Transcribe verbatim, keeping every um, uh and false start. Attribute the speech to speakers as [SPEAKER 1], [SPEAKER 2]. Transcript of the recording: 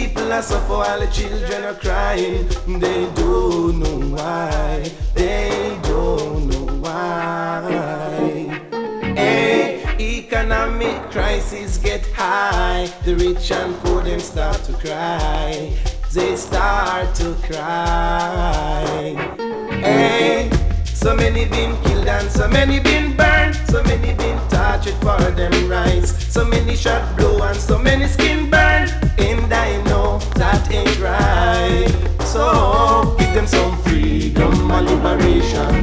[SPEAKER 1] people are suffer while the children are crying. They don't know why. They don't know why. Hey, economic crisis get high. The rich and poor them start to cry. They start to cry. Hey, so many been killed and so many been burned. So many been tortured for them rights. So many shot blow and so many skin burn. And I know that ain't right. So give them some freedom and liberation.